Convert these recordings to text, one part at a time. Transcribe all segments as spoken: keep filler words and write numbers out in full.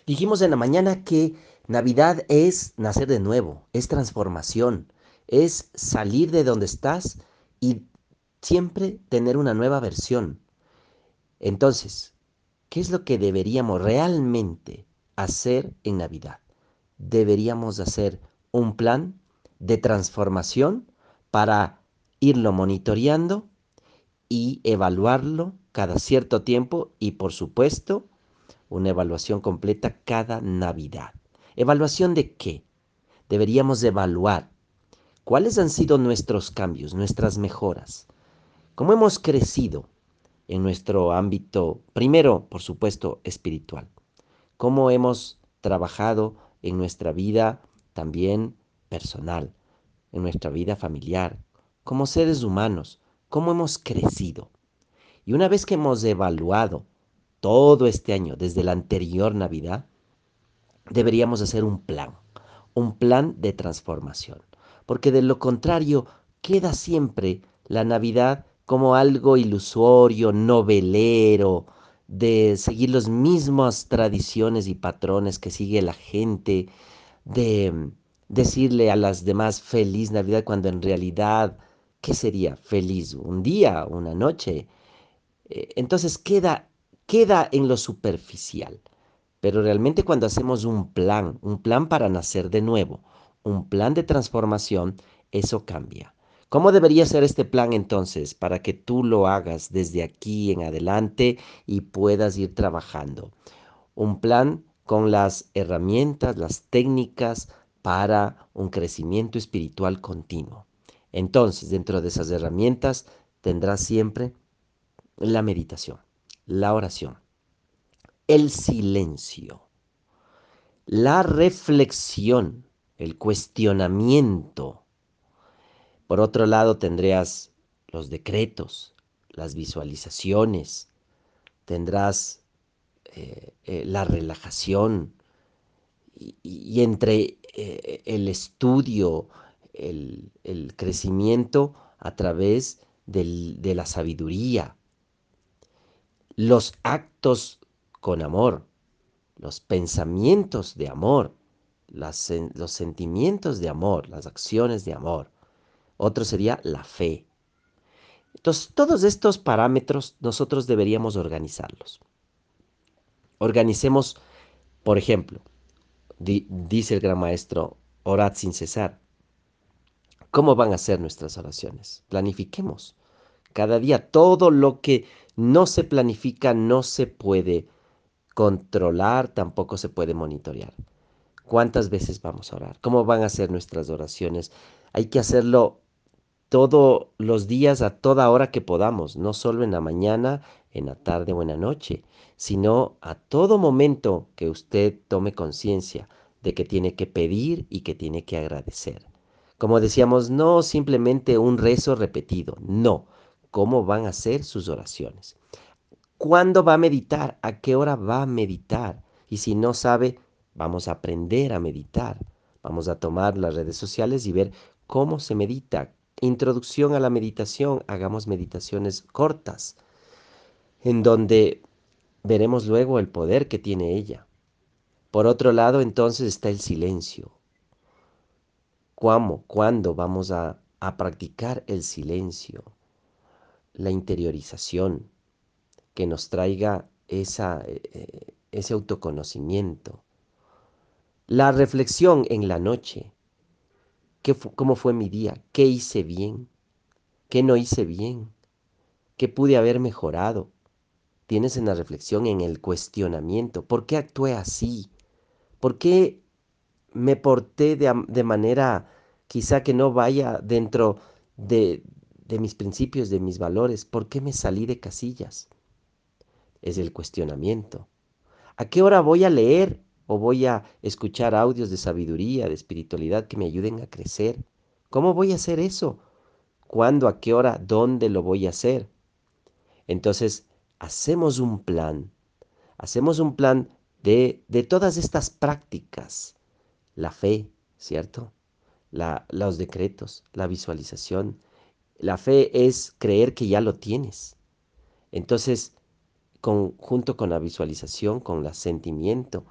Dijimos en la mañana que Navidad es nacer de nuevo, es transformación, es salir de donde estás y siempre tener una nueva versión. Entonces, ¿qué es lo que deberíamos realmente hacer en Navidad? Deberíamos hacer un plan de transformación para irlo monitoreando y evaluarlo cada cierto tiempo y, por supuesto, una evaluación completa cada Navidad. ¿Evaluación de qué? Deberíamos evaluar cuáles han sido nuestros cambios, nuestras mejoras, cómo hemos crecido en nuestro ámbito, primero, por supuesto, espiritual, cómo hemos trabajado en nuestra vida también personal, en nuestra vida familiar, como seres humanos, cómo hemos crecido. Y una vez que hemos evaluado todo este año, desde la anterior Navidad, deberíamos hacer un plan, un plan de transformación, porque de lo contrario queda siempre la Navidad como algo ilusorio, novelero, de seguir las mismas tradiciones y patrones que sigue la gente, de mm, decirle a las demás feliz Navidad cuando en realidad, ¿qué sería feliz? Un día, una noche. Eh, Entonces queda, queda en lo superficial. Pero realmente cuando hacemos un plan, un plan para nacer de nuevo, un plan de transformación, eso cambia. ¿Cómo debería ser este plan entonces para que tú lo hagas desde aquí en adelante y puedas ir trabajando? Un plan con las herramientas, las técnicas para un crecimiento espiritual continuo. Entonces, dentro de esas herramientas tendrás siempre la meditación, la oración, el silencio, la reflexión, el cuestionamiento. Por otro lado, tendrías los decretos, las visualizaciones, tendrás eh, eh, la relajación y, y entre eh, el estudio, el, el, crecimiento a través del, de la sabiduría, los actos con amor, los pensamientos de amor, las, los sentimientos de amor, las acciones de amor. Otro sería la fe. Entonces, todos estos parámetros nosotros deberíamos organizarlos. Organicemos, por ejemplo, di, dice el gran maestro, orad sin cesar. ¿Cómo van a ser nuestras oraciones? Planifiquemos cada día. Todo lo que no se planifica no se puede controlar, tampoco se puede monitorear. ¿Cuántas veces vamos a orar? ¿Cómo van a ser nuestras oraciones? Hay que hacerlo todos los días, a toda hora que podamos, no solo en la mañana, en la tarde o en la noche, sino a todo momento que usted tome conciencia de que tiene que pedir y que tiene que agradecer. Como decíamos, no simplemente un rezo repetido, no. ¿Cómo van a ser sus oraciones? ¿Cuándo va a meditar? ¿A qué hora va a meditar? Y si no sabe, vamos a aprender a meditar. Vamos a tomar las redes sociales y ver cómo se medita. Introducción a la meditación. Hagamos meditaciones cortas, en donde veremos luego el poder que tiene ella. Por otro lado, entonces está el silencio. ¿Cómo? ¿Cuándo vamos a, a practicar el silencio? La interiorización que nos traiga esa, eh, ese autoconocimiento. La reflexión en la noche. ¿Qué fu ¿Cómo fue mi día? ¿Qué hice bien? ¿Qué no hice bien? ¿Qué pude haber mejorado? Tienes en la reflexión, en el cuestionamiento. ¿Por qué actué así? ¿Por qué me porté de, de manera quizá que no vaya dentro de, de mis principios, de mis valores? ¿Por qué me salí de casillas? Es el cuestionamiento. ¿A qué hora voy a leer o voy a escuchar audios de sabiduría, de espiritualidad que me ayuden a crecer? ¿Cómo voy a hacer eso? ¿Cuándo, a qué hora, dónde lo voy a hacer? Entonces, hacemos un plan, hacemos un plan de, de todas estas prácticas. La fe, ¿cierto? La, los decretos, la visualización. La fe es creer que ya lo tienes. Entonces, con, junto con la visualización, con el sentimiento,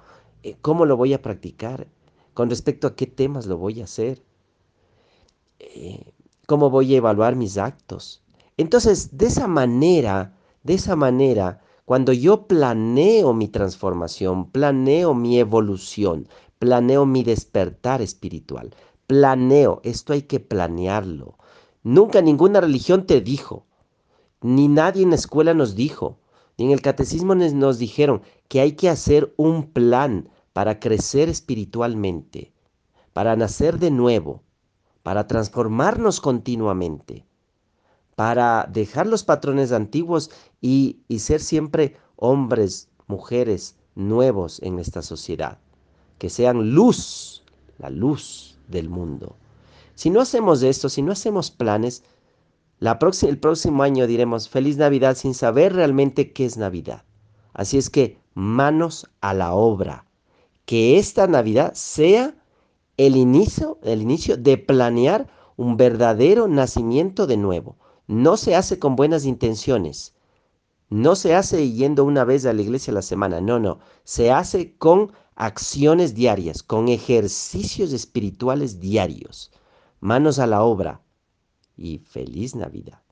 Eh, ¿Cómo lo voy a practicar? ¿Con respecto a qué temas lo voy a hacer? Eh, ¿Cómo voy a evaluar mis actos? Entonces, de esa manera, de esa manera, cuando yo planeo mi transformación, planeo mi evolución, planeo mi despertar espiritual, planeo, esto hay que planearlo. Nunca ninguna religión te dijo, ni nadie en la escuela nos dijo, ni en el catecismo nos nos dijeron que hay que hacer un plan para crecer espiritualmente, para nacer de nuevo, para transformarnos continuamente, para dejar los patrones antiguos y, y ser siempre hombres, mujeres nuevos en esta sociedad, que sean luz, la luz del mundo. Si no hacemos esto, si no hacemos planes, la próxima, el próximo año diremos Feliz Navidad sin saber realmente qué es Navidad. Así es que manos a la obra. Que esta Navidad sea el inicio, el inicio de planear un verdadero nacimiento de nuevo. No se hace con buenas intenciones. No se hace yendo una vez a la iglesia a la semana. No, no. Se hace con acciones diarias, con ejercicios espirituales diarios. Manos a la obra y feliz Navidad.